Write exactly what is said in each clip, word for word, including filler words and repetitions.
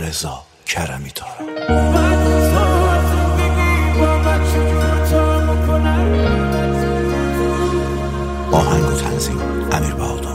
رضا کرمی تارا. آهنگ و تنظیم امیر بهادر.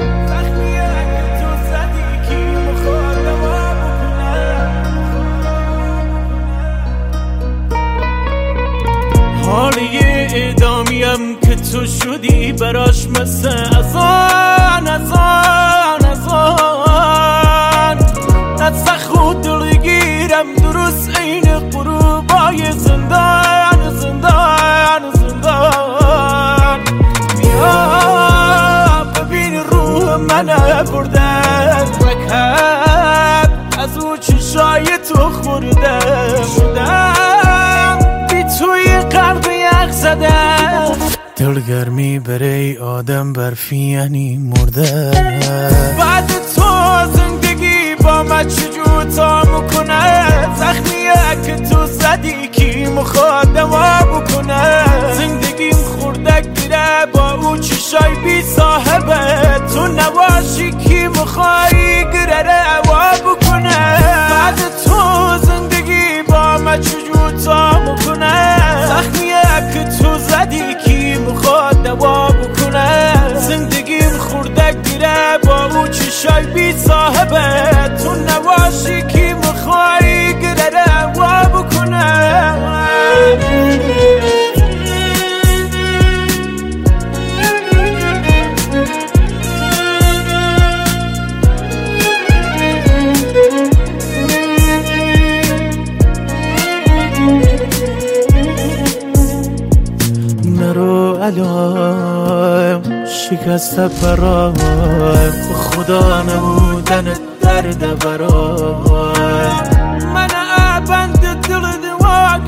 حالی اعدامیم که تو شدی براش مثل ازان ازان ازان نتسخ و دلگیرم درست این قروبای زندان زندان زندان. بیا ببین روح منه بردن رکب از او چشای تو خورده شدم بی توی قلب یخ زدم. دلگرمی برای آدم برفی یعنی مرده. بعد تو زندگی با من چجور تا میکنه؟ زخمیه که تو زدی کی مخواد دوا بکنه؟ زندگیم خوردک گیره با او چشای بی صاحبه. تو نواشی کی مخوایی گره روا بکنه؟ بعد تو زندگی با من چجور تا میکنه؟ زخمیه که تو زدی کی مخواد دوا بکنه؟ زندگیم خوردک گیره با او چشای بی صاحبه. تو نواشی کی مخوایی گره روا بکنه؟ نرو علام شکست برایم خدا نبودن درد برایم. من بند دل دوا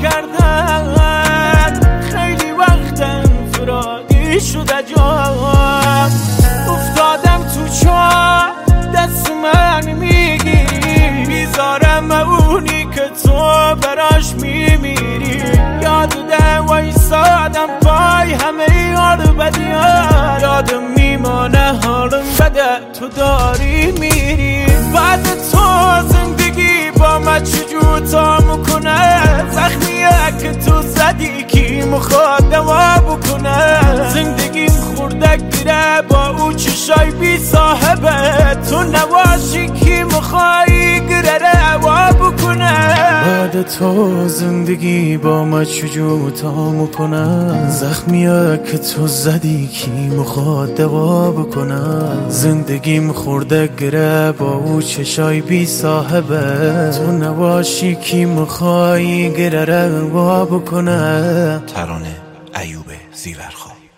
کردن خیلی وقتم فرادی شده جام. افتادم تو چاه دست من میگیری بیزارم اونی که تو براش میمیری. یاد ده وایسادم پای همه یار بدیار. یادم میمانه حالم بده تو داری میری. بعد تو زندگی با من چجور تا میکنه؟ زخمیه که تو زدی کی مخواد دوا بکنه؟ زندگیم خوردک گیره با او چشای بی صاحبه. تو نواشی کی مخوایی گره روا بکنه؟ بعد تو زندگی با من چجور تا میکنه؟ زخمیه که تو زدی کی مخواد دوا بکنه؟ زندگیم خوردک گیره با او چشای بی صاحبه. تو نواشی کی مخوایی گره روا بکنه؟ ترانه ایوب زیورخان.